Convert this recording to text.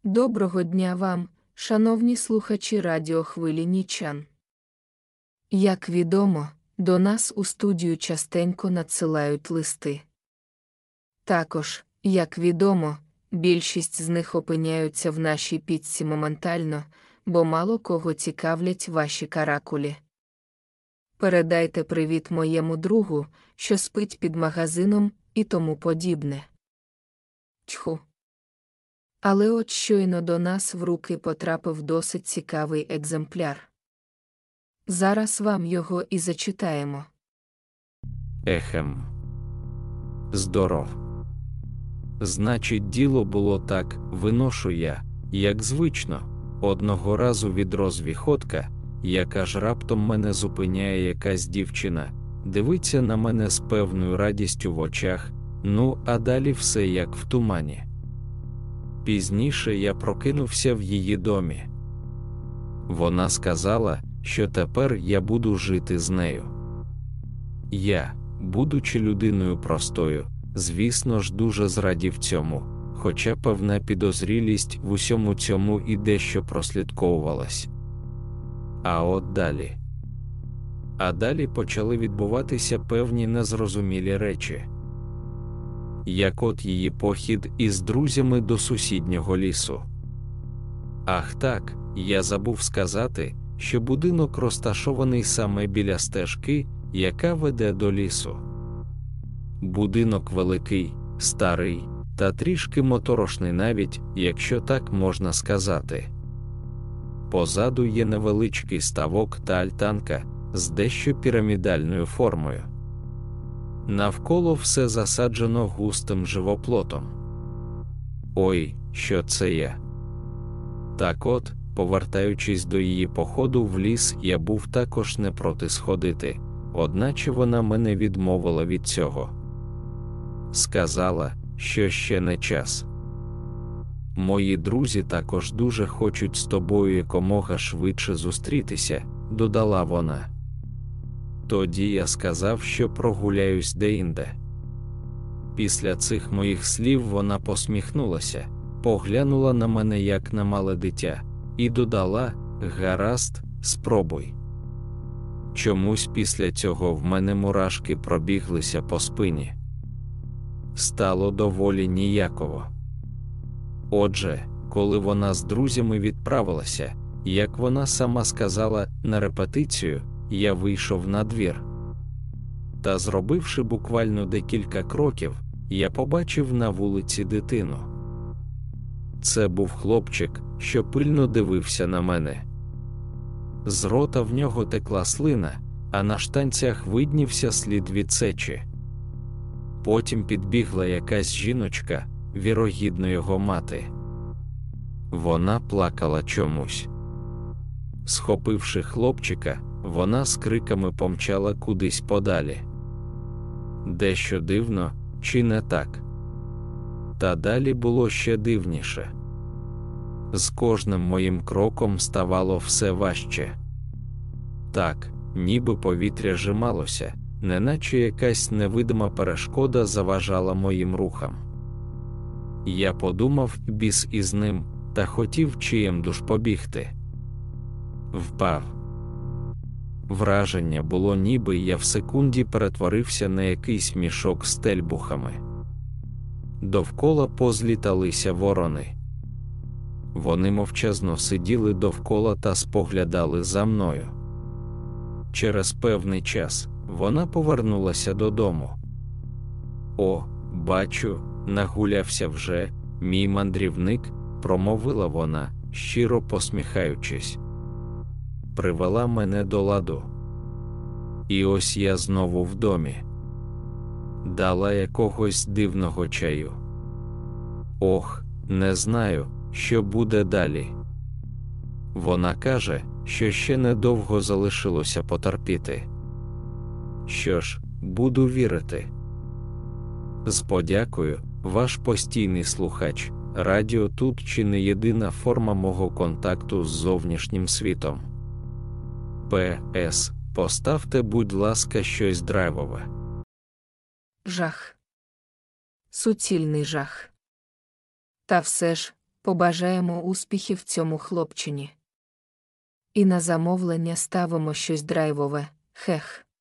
Доброго дня вам, шановні слухачі радіохвилі Нічан. Як відомо, до нас у студію частенько надсилають листи. Також, як відомо, більшість з них опиняються в нашій підці моментально, бо мало кого цікавлять ваші каракулі. Передайте привіт моєму другу, що спить під магазином, і тому подібне. Тьху. Але от щойно до нас в руки потрапив досить цікавий екземпляр. Зараз вам його і зачитаємо. Ехем. Здоров. Значить, діло було так, виношу я, як звично, одного разу відро з віхотка, яка ж раптом мене зупиняє якась дівчина, дивиться на мене з певною радістю в очах, ну, а далі все як в тумані. Пізніше я прокинувся в її домі. Вона сказала, що тепер я буду жити з нею. Я, будучи людиною простою, звісно ж дуже зрадів цьому, хоча певна підозрілість в усьому цьому і дещо прослідковувалась. А от далі. А далі почали відбуватися певні незрозумілі речі. Як от її похід із друзями до сусіднього лісу. Ах так, я забув сказати, що будинок розташований саме біля стежки, яка веде до лісу. Будинок великий, старий, та трішки моторошний навіть, якщо так можна сказати. Позаду є невеличкий ставок та альтанка з дещо пірамідальною формою. Навколо все засаджено густим живоплотом. Ой, що це я? Так от, повертаючись до її походу в ліс, я був також не проти сходити, одначе вона мене відмовила від цього. Сказала, що ще не час. Мої друзі також дуже хочуть з тобою якомога швидше зустрітися, додала вона. Тоді я сказав, що прогуляюсь деінде. Після цих моїх слів вона посміхнулася, поглянула на мене як на мале дитя, і додала: гаразд, спробуй. Чомусь після цього в мене мурашки пробіглися по спині. Стало доволі ніяково. Отже, коли вона з друзями відправилася, як вона сама сказала, на репетицію, я вийшов на двір. Та зробивши буквально декілька кроків, я побачив на вулиці дитину. Це був хлопчик, що пильно дивився на мене. З рота в нього текла слина, а на штанцях виднівся слід від сечі. Потім підбігла якась жіночка, вірогідно його мати. Вона плакала чомусь. Схопивши хлопчика, вона з криками помчала кудись подалі. Дещо дивно, чи не так? Та далі було ще дивніше. З кожним моїм кроком ставало все важче. Так, ніби повітря жималося, неначе якась невидима перешкода заважала моїм рухам. Я подумав, біс із ним, та хотів чиємдуж побігти. Впав. Враження було, ніби я в секунді перетворився на якийсь мішок з тельбухами. Довкола позліталися ворони. Вони мовчазно сиділи довкола та споглядали за мною. Через певний час вона повернулася додому. «О, бачу, нагулявся вже, мій мандрівник», – промовила вона, щиро посміхаючись. Привела мене до ладу. І ось я знову в домі. Дала якогось дивного чаю. Ох, не знаю, що буде далі. Вона каже, що ще недовго залишилося потерпіти. Що ж, буду вірити. З подякою, ваш постійний слухач. Радіо тут чи не єдина форма мого контакту з зовнішнім світом. П.С. Поставте, будь ласка, щось драйвове. Жах. Суцільний жах. Та все ж, побажаємо успіхів цьому хлопчині. І на замовлення ставимо щось драйвове, хех.